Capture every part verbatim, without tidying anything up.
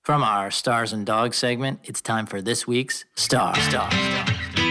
From our Stars and Dogs segment, it's time for this week's Star. Star. Star.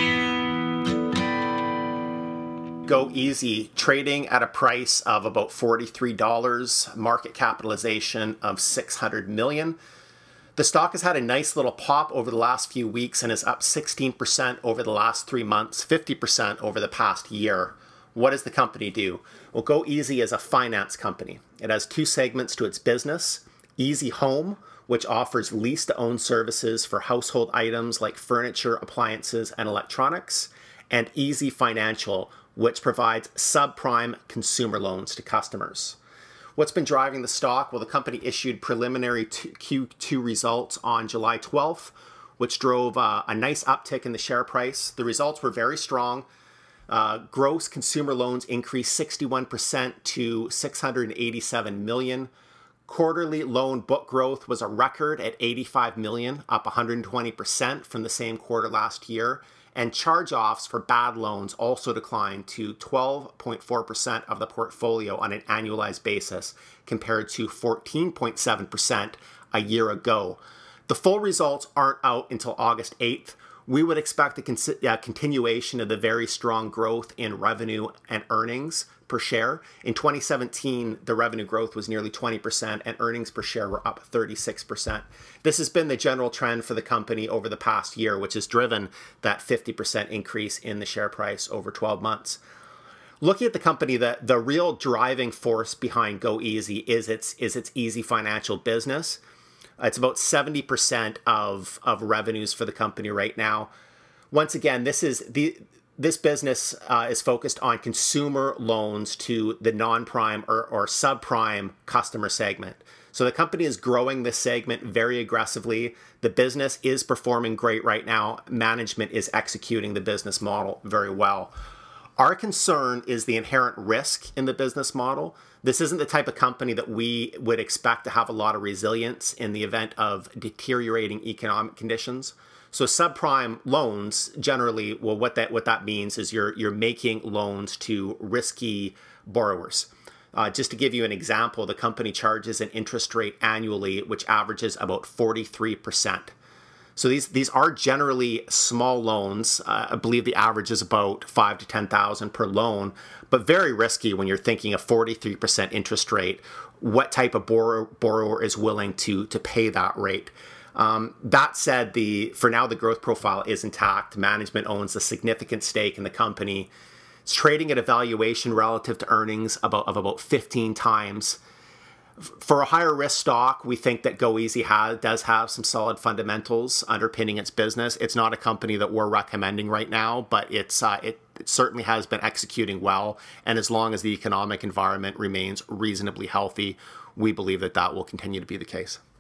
goeasy trading at a price of about forty-three dollars, market capitalization of six hundred million dollars. The stock has had a nice little pop over the last few weeks and is up sixteen percent over the last three months, fifty percent over the past year. What does the company do? Well, goeasy is a finance company. It has two segments to its business: Easy Home, which offers lease-to-own services for household items like furniture, appliances, and electronics, and Easy Financial, which provides subprime consumer loans to customers. What's been driving the stock? Well, the company issued preliminary Q two results on July twelfth, which drove uh, a nice uptick in the share price. The results were very strong. Uh, gross consumer loans increased sixty-one percent to six hundred eighty-seven million dollars. Quarterly loan book growth was a record at eighty-five million dollars, up one hundred twenty percent from the same quarter last year. And charge-offs for bad loans also declined to twelve point four percent of the portfolio on an annualized basis, compared to fourteen point seven percent a year ago. The full results aren't out until August eighth. We would expect a con- uh, continuation of the very strong growth in revenue and earnings per share. In twenty seventeen, the revenue growth was nearly twenty percent and earnings per share were up thirty-six percent. This has been the general trend for the company over the past year, which has driven that fifty percent increase in the share price over twelve months. Looking at the company, the, the real driving force behind goeasy is its, is its Easy Financial business. It's about seventy percent of, of revenues for the company right now. Once again, this is the this business uh, is focused on consumer loans to the non-prime or, or subprime customer segment. So the company is growing this segment very aggressively. The business is performing great right now. Management is executing the business model very well. Our concern is the inherent risk in the business model. This isn't the type of company that we would expect to have a lot of resilience in the event of deteriorating economic conditions. So subprime loans, generally, well, what that what that means is you're you're making loans to risky borrowers. Uh, just to give you an example, the company charges an interest rate annually which averages about forty-three percent. So these these are generally small loans. Uh, I believe the average is about five to ten thousand per loan, but very risky when you're thinking a forty-three percent interest rate. What type of borrower, borrower is willing to to pay that rate? Um, that said, the for now the growth profile is intact. Management owns a significant stake in the company. It's trading at a valuation relative to earnings about of about fifteen times. For a higher risk stock, we think that goeasy has, does have some solid fundamentals underpinning its business. It's not a company that we're recommending right now, but it's uh, it, it certainly has been executing well. And as long as the economic environment remains reasonably healthy, we believe that that will continue to be the case.